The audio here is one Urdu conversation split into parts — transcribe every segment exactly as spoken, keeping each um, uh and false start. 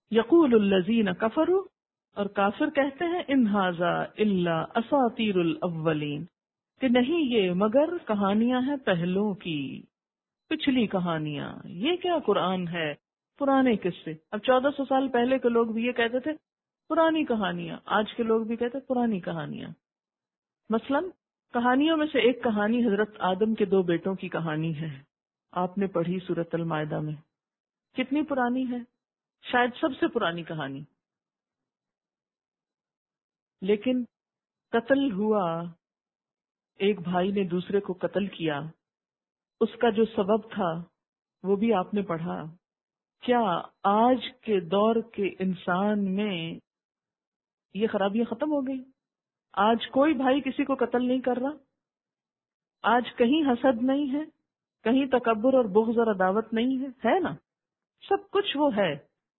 یقول الذین کفروا، اور کافر کہتے ہیں ان ھذا الا اساطیر الاولین، کہ نہیں یہ مگر کہانیاں ہیں پہلوں کی، پچھلی کہانیاں، یہ کیا قرآن ہے، پرانے قصے۔ اب چودہ سو سال پہلے کے لوگ بھی یہ کہتے تھے پرانی کہانیاں، آج کے لوگ بھی کہتے ہیں پرانی کہانیاں۔ مثلا کہانیوں میں سے ایک کہانی حضرت آدم کے دو بیٹوں کی کہانی ہے، آپ نے پڑھی سورۃ المائدہ میں۔ کتنی پرانی ہے؟ شاید سب سے پرانی کہانی۔ لیکن قتل ہوا، ایک بھائی نے دوسرے کو قتل کیا، اس کا جو سبب تھا وہ بھی آپ نے پڑھا۔ کیا آج کے دور کے انسان میں یہ خرابیاں ختم ہو گئی؟ آج کوئی بھائی کسی کو قتل نہیں کر رہا، آج کہیں حسد نہیں ہے، کہیں تکبر اور بغض اور عداوت نہیں ہے، ہے نا؟ سب کچھ وہ ہے۔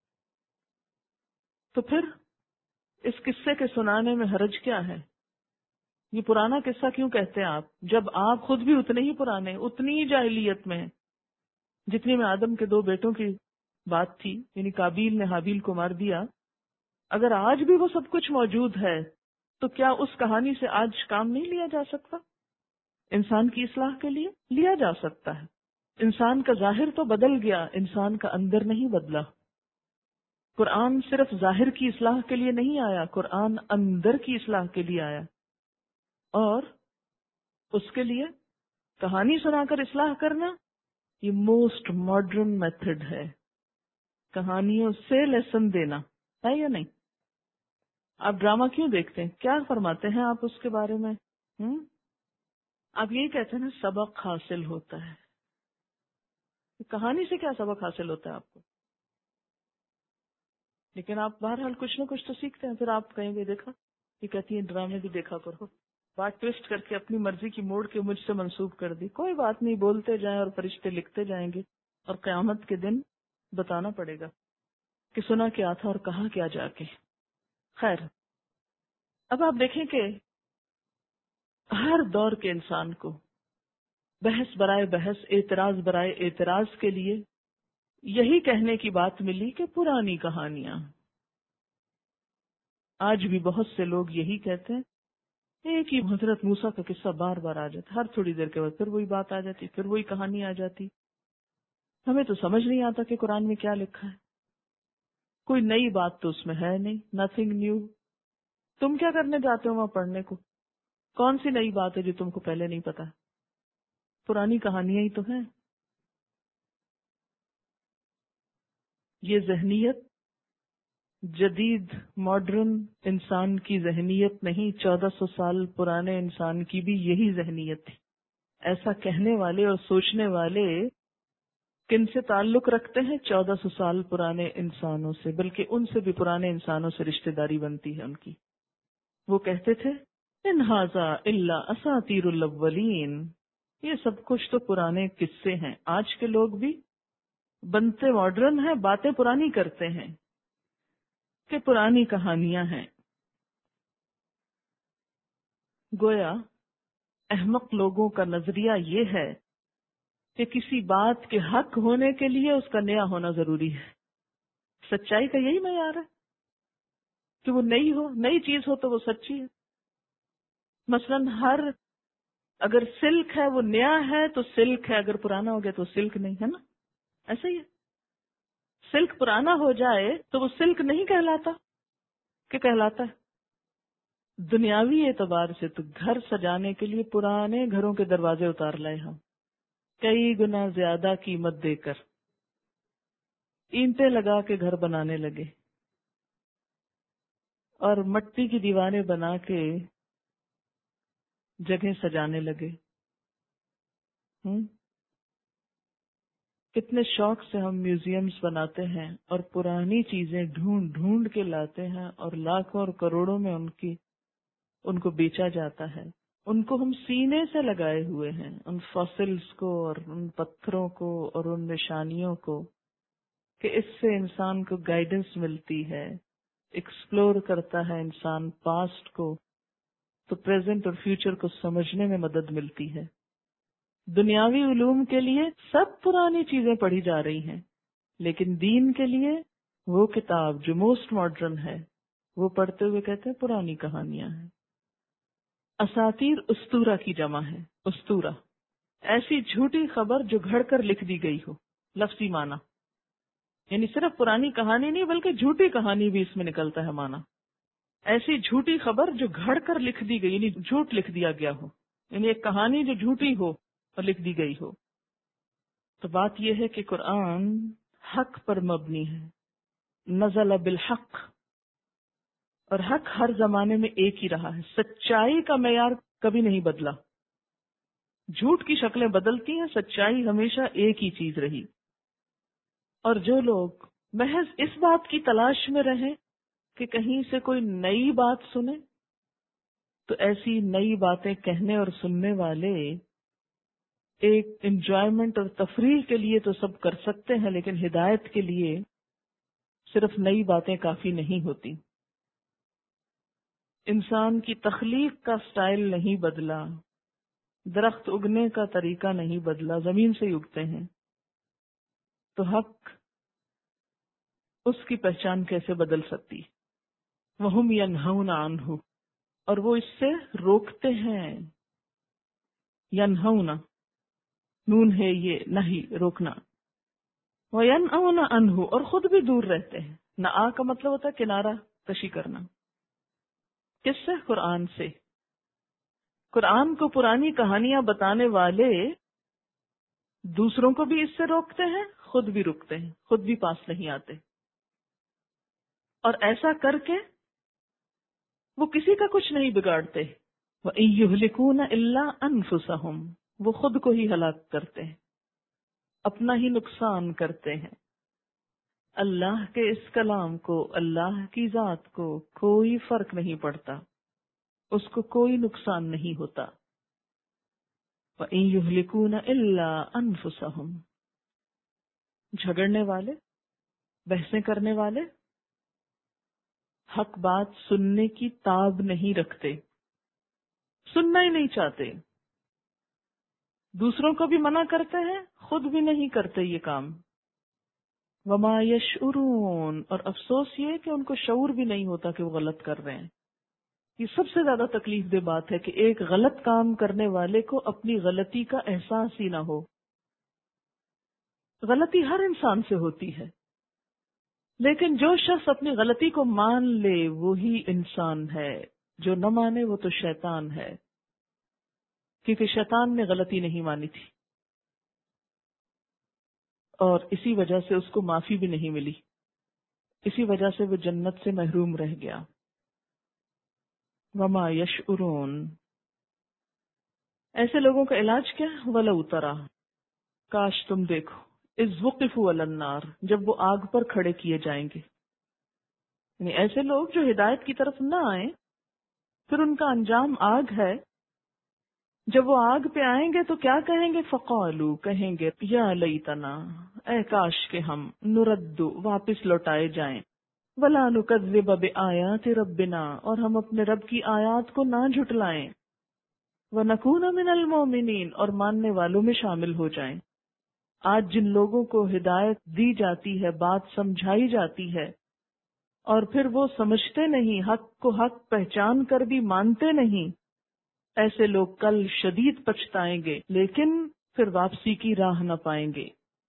تو پھر اس قصے کے سنانے میں حرج کیا ہے؟ یہ پرانا قصہ کیوں کہتے ہیں آپ، جب آپ خود بھی اتنے ہی پرانے، اتنی ہی جاہلیت میں ہیں جتنی میں آدم کے دو بیٹوں کی بات تھی، یعنی قابیل نے حابیل کو مار دیا۔ اگر آج بھی وہ سب کچھ موجود ہے تو کیا اس کہانی سے آج کام نہیں لیا جا سکتا؟ انسان کی اصلاح کے لیے لیا جا سکتا ہے۔ انسان کا ظاہر تو بدل گیا، انسان کا اندر نہیں بدلا۔ قرآن صرف ظاہر کی اصلاح کے لیے نہیں آیا، قرآن اندر کی اصلاح کے لیے آیا، اور اس کے لیے کہانی سنا کر اصلاح کرنا یہ موسٹ ماڈرن میتھڈ ہے۔ کہانیوں سے لیسن دینا ہے یا نہیں؟ آپ ڈرامہ کیوں دیکھتے ہیں؟ کیا فرماتے ہیں آپ اس کے بارے میں؟ ہم؟ آپ یہی کہتے ہیں نا سبق حاصل ہوتا ہے۔ کہانی سے کیا سبق حاصل ہوتا ہے آپ کو؟ لیکن آپ بہرحال کچھ نہ کچھ تو سیکھتے ہیں۔ پھر آپ کہیں گے دیکھا، یہ کہتی ہیں ڈرامے بھی دیکھا کرو، بات ٹویسٹ کر کے اپنی مرضی کی موڑ کے مجھ سے منسوب کر دی۔ کوئی بات نہیں، بولتے جائیں اور فرشتے لکھتے جائیں گے، اور قیامت کے دن بتانا پڑے گا کہ سنا کیا تھا اور کہا کیا جا کے۔ خیر، اب آپ دیکھیں کہ ہر دور کے انسان کو بحث برائے بحث، اعتراض برائے اعتراض کے لیے یہی کہنے کی بات ملی کہ پرانی کہانیاں۔ آج بھی بہت سے لوگ یہی کہتے ہیں، ایک ہی حضرت موسیٰ کا قصہ بار بار آ جاتا، ہر تھوڑی دیر کے بعد پھر وہی بات آ جاتی، پھر وہی کہانی آ جاتی۔ ہمیں تو سمجھ نہیں آتا کہ قرآن میں کیا لکھا ہے، کوئی نئی بات تو اس میں ہے نہیں، نتھنگ نیو۔ تم کیا کرنے جاتے ہو وہاں پڑھنے کو؟ کون سی نئی بات ہے جو تم کو پہلے نہیں پتا؟ پرانی کہانیاں ہی تو ہیں۔ یہ ذہنیت جدید ماڈرن انسان کی ذہنیت نہیں، چودہ سو سال پرانے انسان کی بھی یہی ذہنیت تھی۔ ایسا کہنے والے اور سوچنے والے کن سے تعلق رکھتے ہیں؟ چودہ سو سال پرانے انسانوں سے، بلکہ ان سے بھی پرانے انسانوں سے رشتہ داری بنتی ہے ان کی۔ وہ کہتے تھے ان ھذا الا اساطیر الاولین، یہ سب کچھ تو پرانے قصے ہیں۔ آج کے لوگ بھی بنتے ماڈرن ہیں، باتیں پرانی کرتے ہیں کہ پرانی کہانیاں ہیں۔ گویا احمق لوگوں کا نظریہ یہ ہے کہ کسی بات کے حق ہونے کے لیے اس کا نیا ہونا ضروری ہے۔ سچائی کا یہی معیار ہے کہ وہ نئی ہو، نئی چیز ہو تو وہ سچی ہے۔ مثلا ہر اگر سلک ہے وہ نیا ہے تو سلک ہے، اگر پرانا ہو گیا تو سلک نہیں، ہے نا؟ ایسا ہی ہے، سلک پرانا ہو جائے تو وہ سلک نہیں کہلاتا کہ کہلاتا ہے۔ دنیاوی اعتبار سے تو گھر سجانے کے لیے پرانے گھروں کے دروازے اتار لائے ہم، کئی گنا زیادہ قیمت دے کر اینٹیں لگا کے گھر بنانے لگے، اور مٹی کی دیواریں بنا کے جگہ سجانے لگے۔ ہم کتنے شوق سے ہم میوزیمز بناتے ہیں اور پرانی چیزیں ڈھونڈ ڈھونڈ کے لاتے ہیں، اور لاکھوں اور کروڑوں میں ان کی ان کو بیچا جاتا ہے۔ ان کو ہم سینے سے لگائے ہوئے ہیں، ان فاسلز کو اور ان پتھروں کو اور ان نشانیوں کو، کہ اس سے انسان کو گائیڈنس ملتی ہے، ایکسپلور کرتا ہے انسان پاسٹ کو، تو پریزنٹ اور فیوچر کو سمجھنے میں مدد ملتی ہے۔ دنیاوی علوم کے لیے سب پرانی چیزیں پڑھی جا رہی ہیں، لیکن دین کے لیے وہ کتاب جو موسٹ ماڈرن ہے وہ پڑھتے ہوئے کہتے ہیں پرانی کہانیاں ہیں. اساطیر استورا کی جمع ہے. استورا ایسی جھوٹی خبر جو گھڑ کر لکھ دی گئی ہو. لفظی معنی یعنی صرف پرانی کہانی نہیں بلکہ جھوٹی کہانی بھی اس میں نکلتا ہے معنی. ایسی جھوٹی خبر جو گھڑ کر لکھ دی گئی یعنی جھوٹ لکھ دیا گیا ہو، یعنی ایک کہانی جو جھوٹی ہو اور لکھ دی گئی ہو. تو بات یہ ہے کہ قرآن حق پر مبنی ہے. نزل بالحق، اور حق ہر زمانے میں ایک ہی رہا ہے. سچائی کا معیار کبھی نہیں بدلا. جھوٹ کی شکلیں بدلتی ہیں، سچائی ہمیشہ ایک ہی چیز رہی. اور جو لوگ محض اس بات کی تلاش میں رہیں کہ کہیں سے کوئی نئی بات سنیں، تو ایسی نئی باتیں کہنے اور سننے والے ایک انجوائمنٹ اور تفریح کے لیے تو سب کر سکتے ہیں، لیکن ہدایت کے لیے صرف نئی باتیں کافی نہیں ہوتی. انسان کی تخلیق کا سٹائل نہیں بدلا، درخت اگنے کا طریقہ نہیں بدلا، زمین سے ہی اگتے ہیں. تو حق اس کی پہچان کیسے بدل سکتی؟ وَهُمْ يَنْهَوْنَ عَنْهُ، اور وہ اس سے روکتے ہیں. ینہونا نون ہے یہ نہیں روکنا. وَيَنْأَوْنَ عَنْهُ، اور خود بھی دور رہتے ہیں. نآ کا مطلب ہوتا ہے کنارہ کشی کرنا. کس سے؟ قرآن سے. قرآن کو پرانی کہانیاں بتانے والے دوسروں کو بھی اس سے روکتے ہیں، خود بھی رکتے ہیں، خود بھی پاس نہیں آتے. اور ایسا کر کے وہ کسی کا کچھ نہیں بگاڑتے. وَإِن يُهْلِكُونَ إِلَّا أَنفُسَهُمْ، وہ خود کو ہی ہلاک کرتے ہیں، اپنا ہی نقصان کرتے ہیں. اللہ کے اس کلام کو، اللہ کی ذات کو کوئی فرق نہیں پڑتا، اس کو کوئی نقصان نہیں ہوتا. وَإِن يُهْلِكُونَ إِلَّا أَنفُسَهُمْ، جھگڑنے والے، بحثیں کرنے والے حق بات سننے کی تاب نہیں رکھتے، سننا ہی نہیں چاہتے. دوسروں کو بھی منع کرتے ہیں، خود بھی نہیں کرتے یہ کام. وما یشعرون، اور افسوس یہ کہ ان کو شعور بھی نہیں ہوتا کہ وہ غلط کر رہے ہیں. یہ سب سے زیادہ تکلیف دہ بات ہے کہ ایک غلط کام کرنے والے کو اپنی غلطی کا احساس ہی نہ ہو. غلطی ہر انسان سے ہوتی ہے، لیکن جو شخص اپنی غلطی کو مان لے وہی انسان ہے، جو نہ مانے وہ تو شیطان ہے. کیونکہ شیطان نے غلطی نہیں مانی تھی اور اسی وجہ سے اس کو معافی بھی نہیں ملی، اسی وجہ سے وہ جنت سے محروم رہ گیا. وما یشعرون، ایسے لوگوں کا علاج کیا؟ وَلَوْ تَرَىٰ، کاش تم دیکھو، اذ وقفوا علی النار، جب وہ آگ پر کھڑے کیے جائیں گے. یعنی ایسے لوگ جو ہدایت کی طرف نہ آئیں، پھر ان کا انجام آگ ہے. جب وہ آگ پہ آئیں گے تو کیا کہیں گے؟ فقالو، کہیں گے یا لیتنا، اے کاش کے ہم نردو، واپس لوٹائے جائیں. ولا نکذب بآیات ربنا، اور ہم اپنے رب کی آیات کو نہ جھٹلائیں. ونکون من المؤمنین، اور ماننے والوں میں شامل ہو جائیں. آج جن لوگوں کو ہدایت دی جاتی ہے، بات سمجھائی جاتی ہے، اور پھر وہ سمجھتے نہیں، حق کو حق پہچان کر بھی مانتے نہیں، ایسے لوگ کل شدید پچھتائیں گے، لیکن پھر واپسی کی راہ نہ پائیں گے.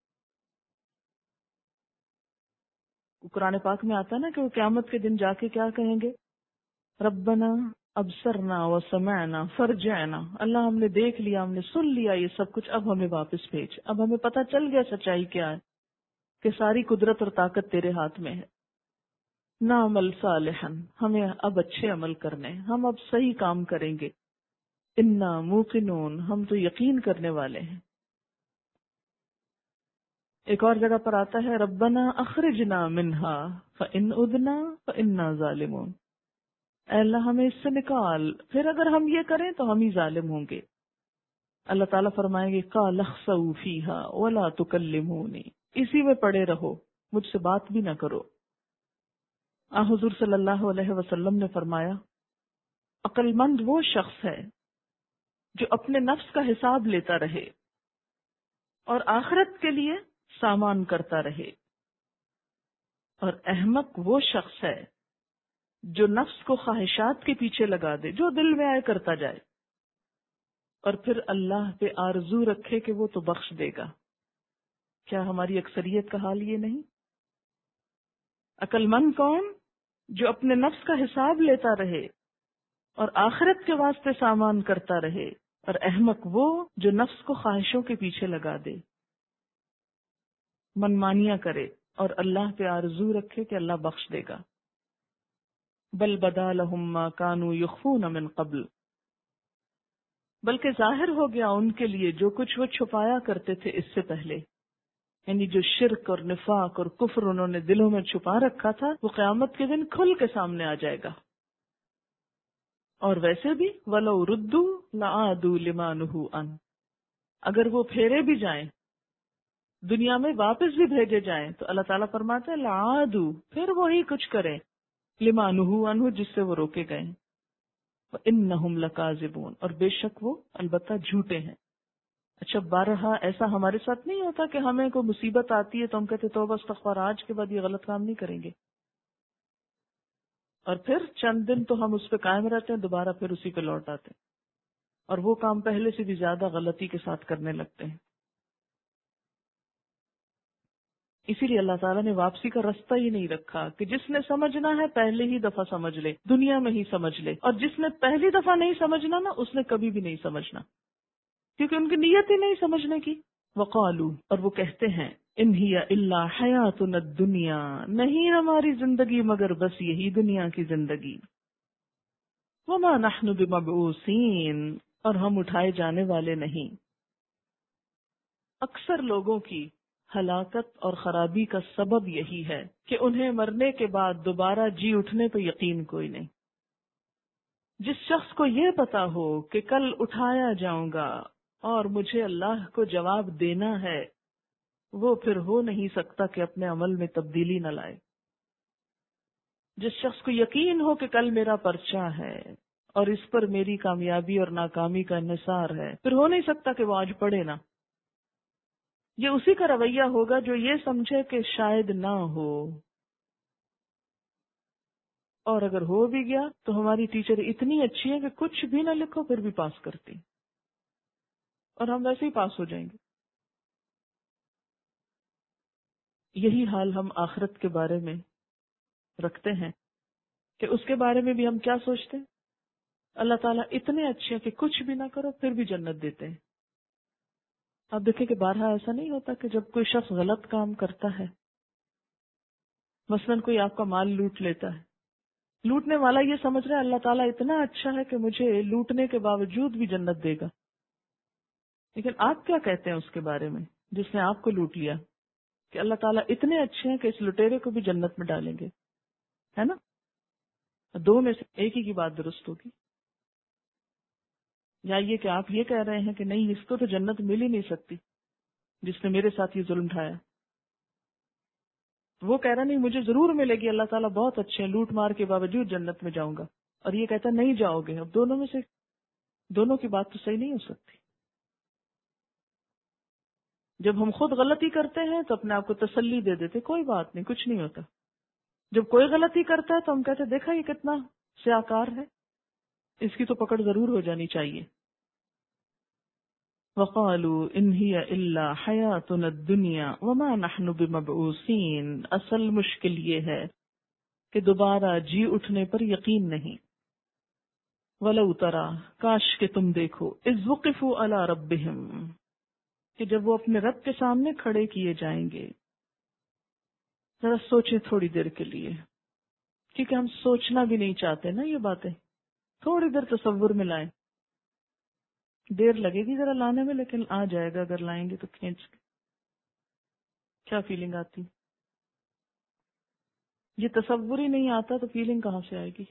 قرآن پاک میں آتا ہے نا کہ وہ قیامت کے دن جا کے کیا کہیں گے؟ ربنا ابصرنا وسمعنا فرجعنا، اللہ ہم نے دیکھ لیا، ہم نے سن لیا یہ سب کچھ، اب ہمیں واپس بھیج. اب ہمیں پتہ چل گیا سچائی کیا ہے، کہ ساری قدرت اور طاقت تیرے ہاتھ میں ہے. نعمل صالحا، ہمیں اب اچھے عمل کرنے، ہم اب صحیح کام کریں گے. انا موقنون، ہم تو یقین کرنے والے ہیں. ایک اور جگہ پر آتا ہے ربنا اخرجنا منہا فإن عدنا فإنا ظالمون، اے اللہ ہمیں اس سے نکال، پھر اگر ہم یہ کریں تو ہم ہی ظالم ہوں گے. اللہ تعالیٰ فرمائیں گے قال اخسؤوا فیہا ولا تکلمونی، اسی میں پڑے رہو، مجھ سے بات بھی نہ کرو. آ حضور صلی اللہ علیہ وسلم نے فرمایا عقل مند وہ شخص ہے جو اپنے نفس کا حساب لیتا رہے اور آخرت کے لیے سامان کرتا رہے. اور احمق وہ شخص ہے جو نفس کو خواہشات کے پیچھے لگا دے، جو دل میں آئے کرتا جائے، اور پھر اللہ پہ آرزو رکھے کہ وہ تو بخش دے گا۔ کیا ہماری اکثریت کا حال یہ نہیں؟ عقل مند کون؟ جو اپنے نفس کا حساب لیتا رہے اور آخرت کے واسطے سامان کرتا رہے، اور احمق وہ جو نفس کو خواہشوں کے پیچھے لگا دے، منمانیاں کرے اور اللہ پہ آرزو رکھے کہ اللہ بخش دے گا۔ بل بدا لہم ما کانوا یخفون من قبل، بلکہ ظاہر ہو گیا ان کے لیے جو کچھ وہ چھپایا کرتے تھے اس سے پہلے، یعنی جو شرک اور نفاق اور کفر انہوں نے دلوں میں چھپا رکھا تھا وہ قیامت کے دن کھل کے سامنے آ جائے گا۔ اور ویسے بھی وَلَوْ رُدُّوا لَعَادُوا لِمَا نُهُوا عَنْهُ، اگر وہ پھیرے بھی جائیں، دنیا میں واپس بھی بھیجے جائیں، تو اللہ تعالیٰ فرماتے ہیں لَعَادُوا، پھر وہی کچھ کریں، لِمَا نُهُوا عَنْهُ، جس سے وہ روکے گئے ہیں، وَإِنَّهُمْ لَكَاذِبُونَ، اور بے شک وہ البتہ جھوٹے ہیں۔ اچھا بارہا ایسا ہمارے ساتھ نہیں ہوتا کہ ہمیں کوئی مصیبت آتی ہے تو ہم کہتے توبہ استغفار، آج کے بعد یہ غلط کام نہیں کریں گے، اور پھر چند دن تو ہم اس پہ قائم رہتے ہیں، دوبارہ پھر اسی پہ لوٹ آتے ہیں اور وہ کام پہلے سے بھی زیادہ غلطی کے ساتھ کرنے لگتے ہیں۔ اسی لیے اللہ تعالیٰ نے واپسی کا رستہ ہی نہیں رکھا کہ جس نے سمجھنا ہے پہلے ہی دفعہ سمجھ لے، دنیا میں ہی سمجھ لے، اور جس نے پہلی دفعہ نہیں سمجھنا نا اس نے کبھی بھی نہیں سمجھنا، کیونکہ ان کی نیت ہی نہیں سمجھنے کی۔ وقالو، اور وہ کہتے ہیں، ان ہی الا حیاتنا الدنیا، نہیں ہماری زندگی مگر بس یہی دنیا کی زندگی، وما نحن بمبعوثین، اور ہم اٹھائے جانے والے نہیں۔ اکثر لوگوں کی ہلاکت اور خرابی کا سبب یہی ہے کہ انہیں مرنے کے بعد دوبارہ جی اٹھنے پہ یقین کوئی نہیں۔ جس شخص کو یہ پتا ہو کہ کل اٹھایا جاؤں گا اور مجھے اللہ کو جواب دینا ہے، وہ پھر ہو نہیں سکتا کہ اپنے عمل میں تبدیلی نہ لائے۔ جس شخص کو یقین ہو کہ کل میرا پرچہ ہے اور اس پر میری کامیابی اور ناکامی کا انحصار ہے، پھر ہو نہیں سکتا کہ وہ آج پڑھے نہ۔ یہ اسی کا رویہ ہوگا جو یہ سمجھے کہ شاید نہ ہو، اور اگر ہو بھی گیا تو ہماری ٹیچر اتنی اچھی ہے کہ کچھ بھی نہ لکھو پھر بھی پاس کرتی، اور ہم ویسے ہی پاس ہو جائیں گے۔ یہی حال ہم آخرت کے بارے میں رکھتے ہیں کہ اس کے بارے میں بھی ہم کیا سوچتے ہیں؟ اللہ تعالیٰ اتنے اچھے ہیں کہ کچھ بھی نہ کرو پھر بھی جنت دیتے ہیں۔ آپ دیکھیں کہ بارہا ایسا نہیں ہوتا کہ جب کوئی شخص غلط کام کرتا ہے، مثلاً کوئی آپ کا مال لوٹ لیتا ہے، لوٹنے والا یہ سمجھ رہا ہے اللہ تعالیٰ اتنا اچھا ہے کہ مجھے لوٹنے کے باوجود بھی جنت دے گا، لیکن آپ کیا کہتے ہیں اس کے بارے میں جس نے آپ کو لوٹ لیا؟ کہ اللہ تعالیٰ اتنے اچھے ہیں کہ اس لٹیرے کو بھی جنت میں ڈالیں گے، ہے نا؟ دو میں سے ایک ہی کی بات درست ہوگی، یا یہ کہ آپ یہ کہہ رہے ہیں کہ نہیں اس کو تو جنت مل ہی نہیں سکتی جس نے میرے ساتھ یہ ظلم ڈھایا، وہ کہہ رہا نہیں مجھے ضرور ملے گی، اللہ تعالیٰ بہت اچھے ہیں، لوٹ مار کے باوجود جنت میں جاؤں گا، اور یہ کہتا نہیں جاؤ گے۔ اب دونوں میں سے دونوں کی بات تو صحیح نہیں ہو سکتی۔ جب ہم خود غلطی کرتے ہیں تو اپنے آپ کو تسلی دے دیتے کوئی بات نہیں، کچھ نہیں ہوتا۔ جب کوئی غلطی کرتا ہے تو ہم کہتے دیکھا یہ کتنا سیاکار ہے، اس کی تو پکڑ ضرور ہو جانی چاہیے۔ وقالوا ان هي الا حیاتنا الدنیا وما نحن بمبعوثین، اصل مشکل یہ ہے کہ دوبارہ جی اٹھنے پر یقین نہیں۔ ولو ترى، کاش کہ تم دیکھو، اذ وقفوا علی ربہم، کہ جب وہ اپنے رب کے سامنے کھڑے کیے جائیں گے۔ ذرا سوچیں تھوڑی دیر کے لیے، کیونکہ ہم سوچنا بھی نہیں چاہتے نا یہ باتیں، تھوڑی دیر تصور میں لائیں، دیر لگے گی ذرا لانے میں لیکن آ جائے گا اگر لائیں گے تو کھینچ کے۔ کیا فیلنگ آتی؟ یہ تصور ہی نہیں آتا تو فیلنگ کہاں سے آئے گی؟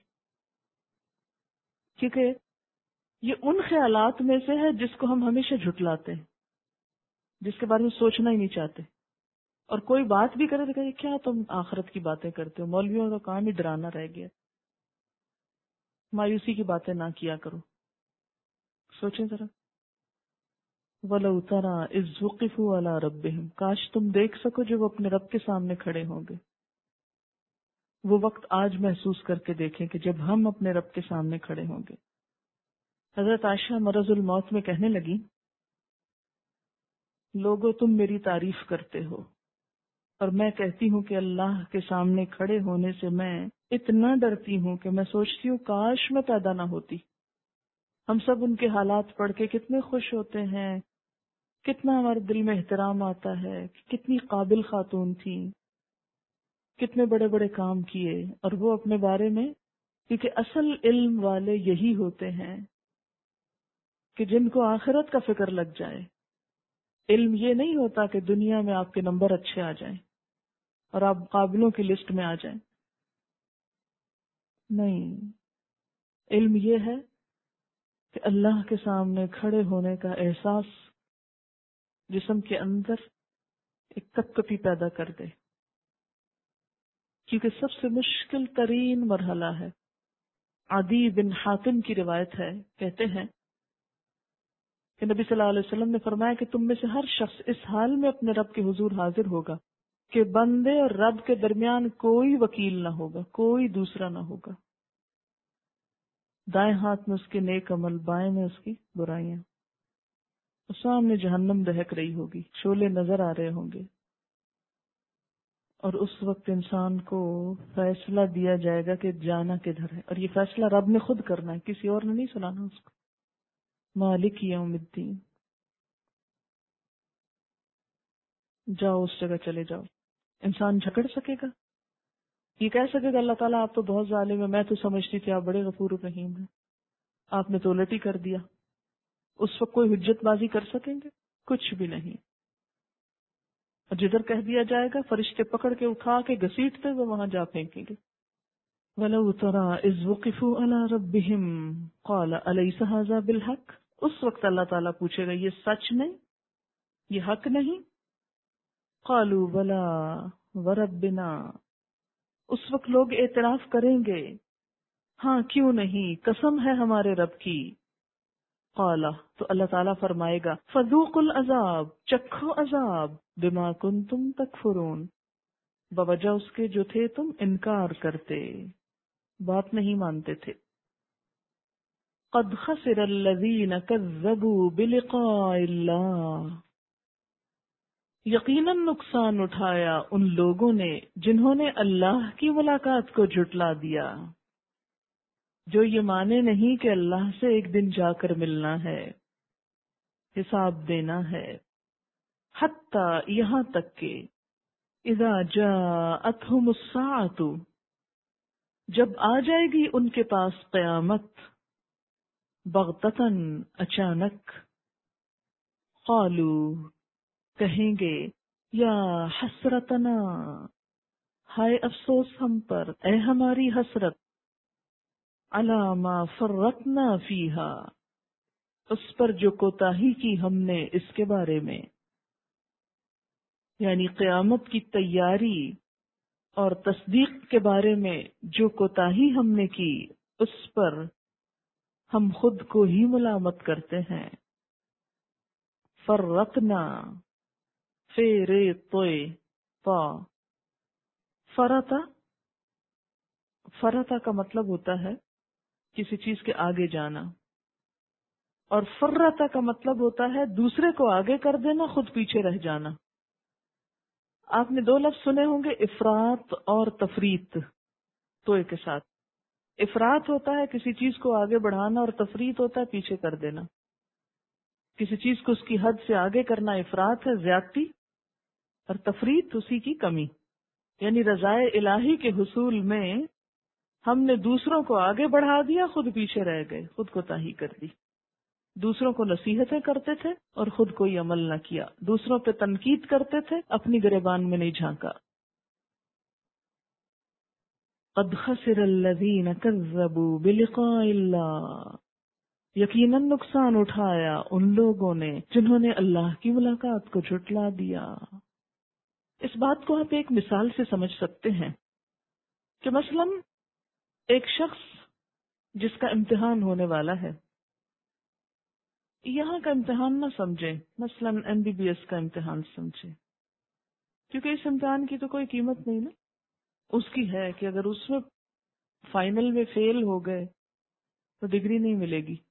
کیونکہ یہ ان خیالات میں سے ہے جس کو ہم ہمیشہ جھٹلاتے ہیں، جس کے بارے میں سوچنا ہی نہیں چاہتے، اور کوئی بات بھی کرے تو کہے کیا تم آخرت کی باتیں کرتے ہو، مولویوں کا کام ہی ڈرانا رہ گیا، مایوسی کی باتیں نہ کیا کرو۔ سوچیں ذرا، وَلَوْ تَرَى إِذْ وُقِفُوا عَلَى رَبِّهِمْ، کاش تم دیکھ سکو جو وہ اپنے رب کے سامنے کھڑے ہوں گے۔ وہ وقت آج محسوس کر کے دیکھیں کہ جب ہم اپنے رب کے سامنے کھڑے ہوں گے۔ حضرت عائشہ مرض الموت میں کہنے لگی، لوگو تم میری تعریف کرتے ہو اور میں کہتی ہوں کہ اللہ کے سامنے کھڑے ہونے سے میں اتنا ڈرتی ہوں کہ میں سوچتی ہوں کاش میں پیدا نہ ہوتی۔ ہم سب ان کے حالات پڑھ کے کتنے خوش ہوتے ہیں، کتنا ہمارے دل میں احترام آتا ہے کہ کتنی قابل خاتون تھی، کتنے بڑے بڑے کام کیے، اور وہ اپنے بارے میں، کیونکہ اصل علم والے یہی ہوتے ہیں کہ جن کو آخرت کا فکر لگ جائے۔ علم یہ نہیں ہوتا کہ دنیا میں آپ کے نمبر اچھے آ جائیں اور آپ قابلوں کی لسٹ میں آ جائیں، نہیں، علم یہ ہے کہ اللہ کے سامنے کھڑے ہونے کا احساس جسم کے اندر ایک کپ کپی پیدا کر دے، کیونکہ سب سے مشکل ترین مرحلہ ہے۔ عدی بن حاتم کی روایت ہے، کہتے ہیں کہ نبی صلی اللہ علیہ وسلم نے فرمایا کہ تم میں سے ہر شخص اس حال میں اپنے رب کے حضور حاضر ہوگا کہ بندے اور رب کے درمیان کوئی وکیل نہ ہوگا، کوئی دوسرا نہ ہوگا۔ دائیں ہاتھ میں اس کے نیک عمل، بائیں میں اس کی برائیاں، اور سامنے جہنم دہک رہی ہوگی، شعلے نظر آ رہے ہوں گے، اور اس وقت انسان کو فیصلہ دیا جائے گا کہ جانا کدھر ہے، اور یہ فیصلہ رب نے خود کرنا ہے، کسی اور نے نہیں سنانا اس کو۔ مالک یوم الدین، جاؤ اس جگہ چلے جاؤ۔ انسان جھگڑ سکے گا؟ یہ کہہ سکے گا اللہ تعالیٰ آپ تو بہت ظالم ہے، میں تو سمجھتی تھی آپ بڑے غفور رحیم ہیں، آپ نے تو الٹی کر دیا۔ اس وقت کوئی حجت بازی کر سکیں گے؟ کچھ بھی نہیں۔ اور جدھر کہہ دیا جائے گا فرشتے پکڑ کے اٹھا کے گھسیٹتے ہوئے وہاں جا پھینکیں گے۔ وَلَوْ تَرَىٰ إِذْ وُقِفُوا عَلَىٰ رَبِّهِمْ قَالَ أَلَيْسَ هَٰذَا بِالْحَقِّ، اس وقت اللہ تعالیٰ پوچھے گا یہ سچ نہیں، یہ حق نہیں؟ قَالُوا بَلَىٰ وَرَبِّنَا، اس وقت لوگ اعتراف کریں گے، ہاں کیوں نہیں، قسم ہے ہمارے رب کی۔ قال، تو اللہ تعالیٰ فرمائے گا فذوقوا العذاب، چکھو عذاب، بما کنتم تکفرون، بوجہ اس کے جو تھے تم انکار کرتے، بات نہیں مانتے تھے۔ قد خسر الذین کذبوا بلقاء اللہ، یقیناً نقصان اٹھایا ان لوگوں نے جنہوں نے اللہ کی ملاقات کو جھٹلا دیا، جو یہ مانے نہیں کہ اللہ سے ایک دن جا کر ملنا ہے، حساب دینا ہے۔ حتی یہاں تک کہ اذا جاءتہم الساعۃ، جب آ جائے گی ان کے پاس قیامت، بغتتاً، اچانک، قالو، کہیں گے، یا حسرتنا، ہائے افسوس ہم پر، اے ہماری حسرت، علی ما فرطنا فیہا، اس پر جو کوتاہی کی ہم نے اس کے بارے میں، یعنی قیامت کی تیاری اور تصدیق کے بارے میں جو کوتاہی ہم نے کی، اس پر ہم خود کو ہی ملامت کرتے ہیں۔ فرطنا، فیرے توئے پا، فرتا، فرتا کا مطلب ہوتا ہے کسی چیز کے آگے جانا، اور فرتا کا مطلب ہوتا ہے دوسرے کو آگے کر دینا، خود پیچھے رہ جانا۔ آپ نے دو لفظ سنے ہوں گے، افراط اور تفریط، توئے کے ساتھ۔ افراط ہوتا ہے کسی چیز کو آگے بڑھانا، اور تفریط ہوتا ہے پیچھے کر دینا۔ کسی چیز کو اس کی حد سے آگے کرنا افراط ہے، زیادتی، اور تفریط اسی کی کمی، یعنی رضائے الہی کے حصول میں ہم نے دوسروں کو آگے بڑھا دیا، خود پیچھے رہ گئے، خود کوتاہی کر دی۔ دوسروں کو نصیحتیں کرتے تھے اور خود کوئی عمل نہ کیا، دوسروں پہ تنقید کرتے تھے، اپنی گریبان میں نہیں جھانکا۔ قد خسر الذین کذبوا بلقاء اللہ، یقیناً نقصان اٹھایا ان لوگوں نے جنہوں نے اللہ کی ملاقات کو جھٹلا دیا۔ اس بات کو آپ ایک مثال سے سمجھ سکتے ہیں کہ مثلاً ایک شخص جس کا امتحان ہونے والا ہے، یہاں کا امتحان نہ سمجھے، مثلاً ایم بی بی ایس کا امتحان سمجھے، کیونکہ اس امتحان کی تو کوئی قیمت نہیں نا، اس کی ہے کہ اگر اس میں فائنل میں فیل ہو گئے تو ڈگری نہیں ملے گی،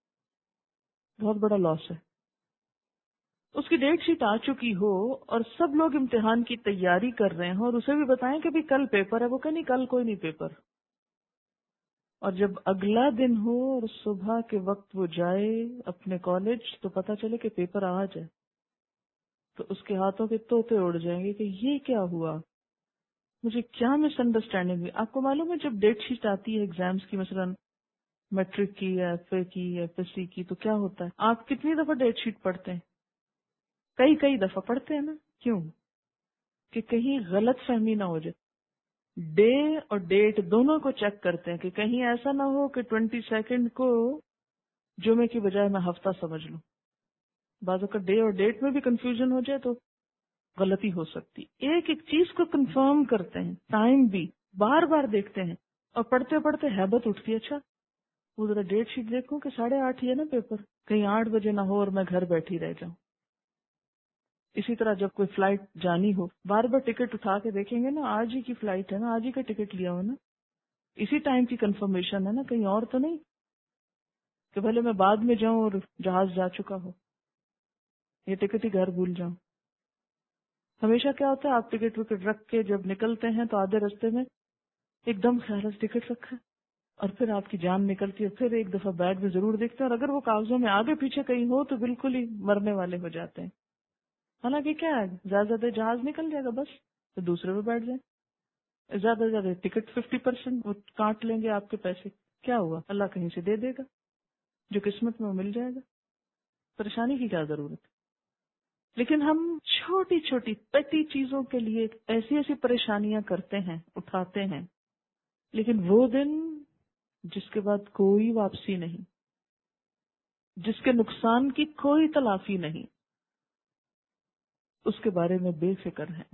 بہت بڑا لاس ہے. اس کی ڈیٹ شیٹ آ چکی ہو اور سب لوگ امتحان کی تیاری کر رہے ہیں اور اسے بھی بتائیں کہ بھی کل پیپر ہے، وہ کہ نہیں کل کوئی نہیں پیپر. اور جب اگلا دن ہو اور صبح کے وقت وہ جائے اپنے کالج تو پتہ چلے کہ پیپر آج ہے، تو اس کے ہاتھوں کے طوطے اڑ جائیں گے کہ یہ کیا ہوا، مجھے کیا مس انڈرسٹینڈنگ ہوئی. آپ کو معلوم ہے جب ڈیٹ شیٹ آتی ہے ایگزامس کی، مثلا میٹرک کی یا ایف اے کی یا ایف ایس سی کی، تو کیا ہوتا ہے، آپ کتنی دفعہ ڈیٹ شیٹ پڑھتے ہیں؟ کئی کئی دفعہ پڑھتے ہیں نا. کیوں؟ کہ کہیں غلط فہمی نہ ہو جائے. ڈے اور ڈیٹ دونوں کو چیک کرتے ہیں کہ کہیں ایسا نہ ہو کہ ٹوینٹی سیکنڈ کو جمعے کی بجائے میں ہفتہ سمجھ لوں. بعض اوقات ڈے اور ڈیٹ میں بھی کنفیوژن ہو جائے تو غلطی ہو سکتی. ایک ایک چیز کو کنفرم کرتے ہیں، ٹائم بھی بار بار دیکھتے ہیں، اور پڑھتے پڑھتے ہیبت اٹھتی ہے، اچھا وہ ذرا ڈیٹ شیٹ دیکھوں کہ ساڑھے آٹھ ہی ہے نا پیپر، کہیں آٹھ بجے نہ ہو اور میں گھر بیٹھی رہ جاؤں. اسی طرح جب کوئی فلائٹ جانی ہو، بار بار ٹکٹ اٹھا کے دیکھیں گے نا، آج ہی کی فلائٹ ہے نا، آج ہی کا ٹکٹ لیا ہو نا، اسی ٹائم کی کنفرمیشن ہے نا، کہیں اور تو نہیں کہ پہلے میں بعد میں جاؤں اور جہاز جا چکا ہو، یہ ٹکٹ ہی گھر بھول جاؤں. ہمیشہ کیا ہوتا ہے، آپ ٹکٹ وکٹ رکھ کے جب نکلتے ہیں تو آدھے رستے میں ایک دم خیال ہے ٹکٹ رکھا ہے، اور پھر آپ کی جان نکلتی ہے، پھر ایک دفعہ بیگ میں ضرور دیکھتے ہیں، اور اگر وہ کاغذوں میں آگے پیچھے کہیں ہو تو بالکل ہی مرنے والے ہو جاتے ہیں. حالانکہ کیا ہے، زیادہ زیادہ جہاز نکل جائے گا بس، تو دوسرے پہ بیٹھ جائیں. زیادہ سے زیادہ ٹکٹ ففٹی پرسینٹ کاٹ لیں گے آپ کے پیسے، کیا ہوا، اللہ کہیں سے دے دے گا، جو قسمت میں وہ مل جائے گا. پریشانی کی کیا ضرورت ہے. لیکن ہم چھوٹی چھوٹی پیٹی چیزوں کے لیے ایسی ایسی پریشانیاں کرتے ہیں، اٹھاتے ہیں، لیکن وہ دن جس کے بعد کوئی واپسی نہیں، جس کے نقصان کی کوئی تلافی نہیں، اس کے بارے میں بے فکر ہیں.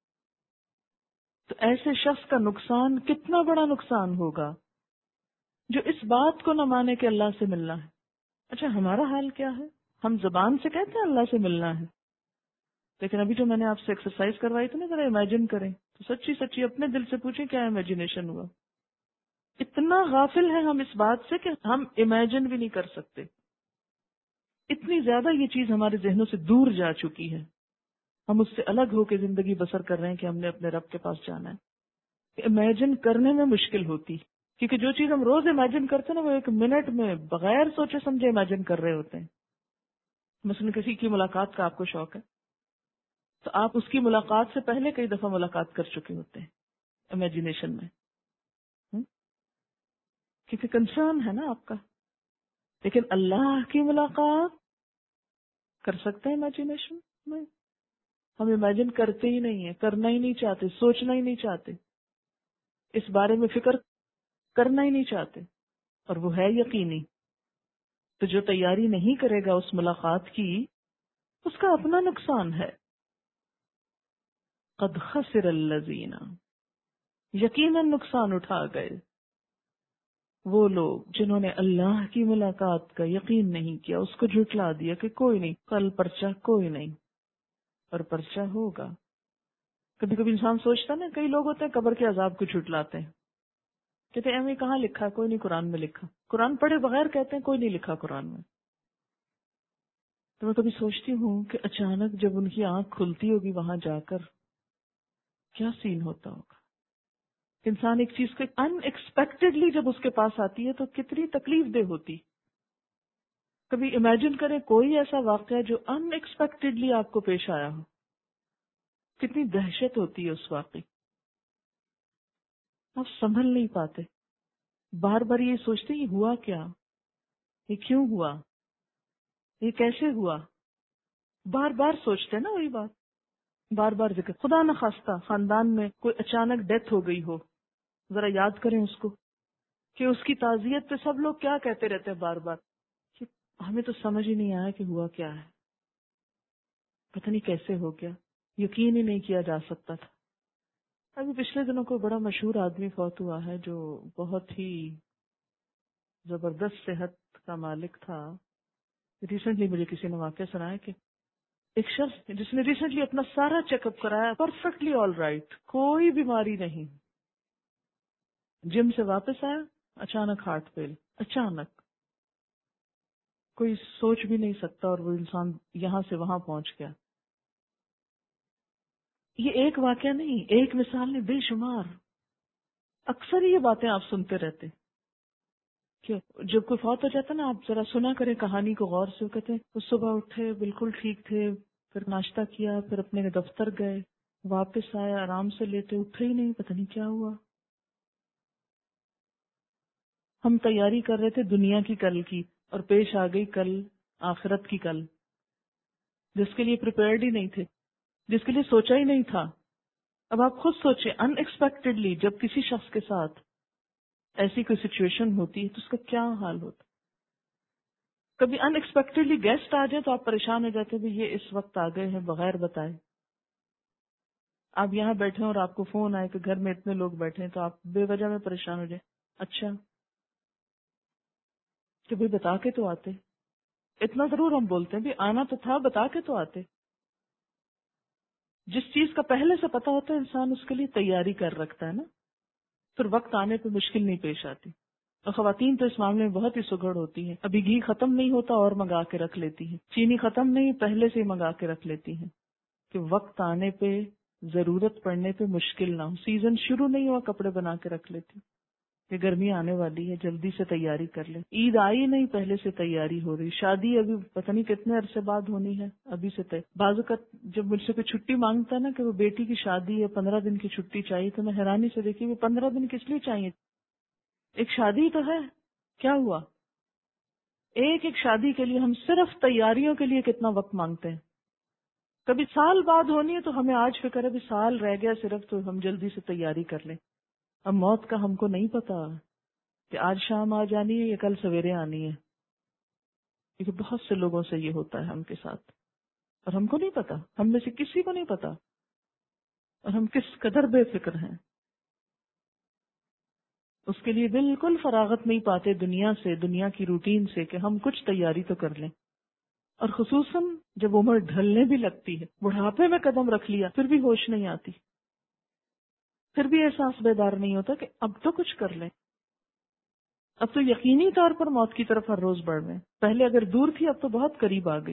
تو ایسے شخص کا نقصان کتنا بڑا نقصان ہوگا جو اس بات کو نہ مانے کہ اللہ سے ملنا ہے. اچھا ہمارا حال کیا ہے، ہم زبان سے کہتے ہیں اللہ سے ملنا ہے، لیکن ابھی جو میں نے آپ سے ایکسرسائز کروائی تھی نا، ذرا امیجن کریں تو سچی سچی اپنے دل سے پوچھیں کیا امیجنیشن ہوا. اتنا غافل ہے ہم اس بات سے کہ ہم امیجن بھی نہیں کر سکتے، اتنی زیادہ یہ چیز ہمارے ذہنوں سے دور جا چکی ہے. ہم اس سے الگ ہو کے زندگی بسر کر رہے ہیں کہ ہم نے اپنے رب کے پاس جانا ہے. امیجن کرنے میں مشکل ہوتی، کیونکہ جو چیز ہم روز امیجن کرتے ہیں نا، وہ ایک منٹ میں بغیر سوچے سمجھے امیجن کر رہے ہوتے ہیں. مثلا کسی کی ملاقات کا آپ کو شوق ہے تو آپ اس کی ملاقات سے پہلے کئی دفعہ ملاقات کر چکے ہوتے ہیں امیجنیشن میں، ہم؟ کیونکہ کنسرن ہے نا آپ کا. لیکن اللہ کی ملاقات کر سکتے ہیں امیجنیشن میں؟ ہم امیجن کرتے ہی نہیں ہیں، کرنا ہی نہیں چاہتے، سوچنا ہی نہیں چاہتے، اس بارے میں فکر کرنا ہی نہیں چاہتے، اور وہ ہے یقینی. تو جو تیاری نہیں کرے گا اس ملاقات کی، اس کا اپنا نقصان ہے. قد خسر الذین، یقیناً نقصان اٹھا گئے وہ لوگ جنہوں نے اللہ کی ملاقات کا یقین نہیں کیا، اس کو جھٹلا دیا کہ کوئی نہیں، کل پرچہ کوئی نہیں، اور پرچہ ہوگا. کبھی کبھی انسان سوچتا نا، کئی لوگ ہوتے ہیں قبر کے عذاب کو جھٹلاتے ہیں، کہتے ہیں ایم کہاں لکھا ہے، کوئی نہیں قرآن میں لکھا. قرآن پڑھے بغیر کہتے ہیں کوئی نہیں لکھا قرآن میں. تو میں کبھی سوچتی ہوں کہ اچانک جب ان کی آنکھ کھلتی ہوگی وہاں جا کر کیا سین ہوتا ہوگا. انسان ایک چیز کو ان ایکسپیکٹڈلی جب اس کے پاس آتی ہے تو کتنی تکلیف دہ ہوتی. کبھی امیجن کریں کوئی ایسا واقعہ جو ان ایکسپیکٹڈلی آپ کو پیش آیا ہو، کتنی دہشت ہوتی ہے اس واقعے. آپ سنبھل نہیں پاتے، بار بار یہ سوچتے یہ ہوا کیا، یہ کیوں ہوا، یہ کیسے ہوا، بار بار سوچتے ہیں نا وہی بات، بار بار ذکر. خدا نخواستہ خاندان میں کوئی اچانک ڈیتھ ہو گئی ہو، ذرا یاد کریں اس کو کہ اس کی تعزیت پہ سب لوگ کیا کہتے رہتے ہیں بار بار کہ ہمیں تو سمجھ ہی نہیں آیا کہ ہوا کیا ہے، پتہ نہیں کیسے ہو گیا، یقین ہی نہیں کیا جا سکتا تھا. ابھی پچھلے دنوں کو بڑا مشہور آدمی فوت ہوا ہے جو بہت ہی زبردست صحت کا مالک تھا. ریسنٹلی مجھے کسی نے واقعہ سنایا کہ ایک شخص جس نے ریسنٹلی اپنا سارا چیک اپ کرایا، پرفیکٹلی آل رائٹ، کوئی بیماری نہیں، جم سے واپس آیا، اچانک ہارٹ فیل، اچانک، کوئی سوچ بھی نہیں سکتا، اور وہ انسان یہاں سے وہاں پہنچ گیا. یہ ایک واقعہ نہیں، ایک مثال نہیں، بے شمار. اکثر یہ باتیں آپ سنتے رہتے کہ جب کوئی فوت ہو جاتا نا، آپ ذرا سنا کریں کہانی کو غور سے. کہتے ہیں وہ صبح اٹھے بالکل ٹھیک تھے، پھر ناشتہ کیا، پھر اپنے دفتر گئے، واپس آئے، آرام سے لیٹے، اٹھے ہی نہیں، پتہ نہیں کیا ہوا. ہم تیاری کر رہے تھے دنیا کی کل کی، اور پیش آ گئی کل آخرت کی کل، جس کے لیے پریپیئرڈ ہی نہیں تھے، جس کے لیے سوچا ہی نہیں تھا. اب آپ خود سوچیں، ان ایکسپیکٹڈلی جب کسی شخص کے ساتھ ایسی کوئی سچویشن ہوتی ہے تو اس کا کیا حال ہوتا. کبھی ان ایکسپیکٹڈلی گیسٹ آ جائے تو آپ پریشان ہو جاتے ہیں، یہ اس وقت آ گئے ہیں بغیر بتائے. آپ یہاں بیٹھے ہیں اور آپ کو فون آئے کہ گھر میں اتنے لوگ بیٹھے ہیں، تو آپ بے وجہ میں پریشان ہو جائیں. اچھا کہ بھائی بتا کے تو آتے. اتنا ضرور ہم بولتے ہیں بھی آنا تو تھا، بتا کے تو آتے. جس چیز کا پہلے سے پتا ہوتا ہے انسان اس کے لیے تیاری کر رکھتا ہے نا، پھر وقت آنے پہ مشکل نہیں پیش آتی. اور خواتین تو اس معاملے میں بہت ہی سگڑ ہوتی ہیں. ابھی گھی ختم نہیں ہوتا اور منگا کے رکھ لیتی ہیں، چینی ختم نہیں پہلے سے ہی منگا کے رکھ لیتی ہیں کہ وقت آنے پہ، ضرورت پڑنے پہ مشکل نہ ہو. سیزن شروع نہیں ہوا کپڑے بنا کے رکھ لیتی کہ گرمی آنے والی ہے، جلدی سے تیاری کر لیں. عید آئی نہیں، پہلے سے تیاری ہو رہی. شادی ابھی پتہ نہیں کتنے عرصے بعد ہونی ہے، ابھی سے تے. بعض اوقات جب مجھ سے کوئی چھٹی مانگتا ہے نا کہ وہ بیٹی کی شادی ہے، پندرہ دن کی چھٹی چاہیے، تو میں حیرانی سے دیکھی وہ پندرہ دن کس لیے چاہیے؟ ایک شادی تو ہے، کیا ہوا؟ ایک ایک شادی کے لیے ہم صرف تیاریوں کے لیے کتنا وقت مانگتے ہیں. کبھی سال بعد ہونی ہے تو ہمیں آج فکر ہے بھی سال رہ گیا صرف، تو ہم جلدی سے تیاری کر لیں. اب موت کا ہم کو نہیں پتا کہ آج شام آ جانی ہے یا کل سویرے آنی ہے، کیونکہ بہت سے لوگوں سے یہ ہوتا ہے ہم کے ساتھ، اور ہم کو نہیں پتا، ہم میں سے کسی کو نہیں پتا، اور ہم کس قدر بے فکر ہیں. اس کے لیے بالکل فراغت نہیں پاتے دنیا سے، دنیا کی روٹین سے، کہ ہم کچھ تیاری تو کر لیں. اور خصوصاً جب عمر ڈھلنے بھی لگتی ہے، بڑھاپے میں قدم رکھ لیا پھر بھی ہوش نہیں آتی، پھر بھی احساس بیدار نہیں ہوتا کہ اب تو کچھ کر لیں. اب تو یقینی طور پر موت کی طرف ہر روز بڑھ رہے ہیں. پہلے اگر دور تھی اب تو بہت قریب آ گئی.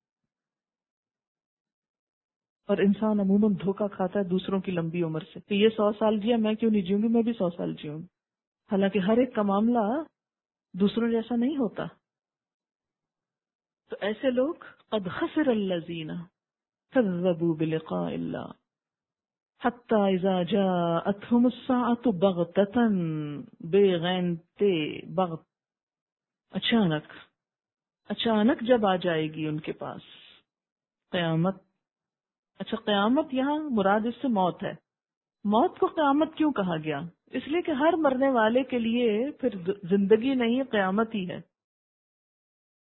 اور انسان عموماً دھوکہ کھاتا ہے دوسروں کی لمبی عمر سے کہ یہ سو سال جیا، میں کیوں نہیں جیوں گی، میں بھی سو سال جیوں گی. حالانکہ ہر ایک کا معاملہ دوسروں جیسا نہیں ہوتا. تو ایسے لوگ قد خسر الذین کذبوا بلقاء اللہ حتی اذا جاءتهم الساعة بغتة، بے غینتے بغت، اچانک، اچانک جب آ جائے گی ان کے پاس قیامت. اچھا قیامت یہاں مراد اس سے موت ہے. موت کو قیامت کیوں کہا گیا؟ اس لیے کہ ہر مرنے والے کے لیے پھر زندگی نہیں، قیامت ہی ہے.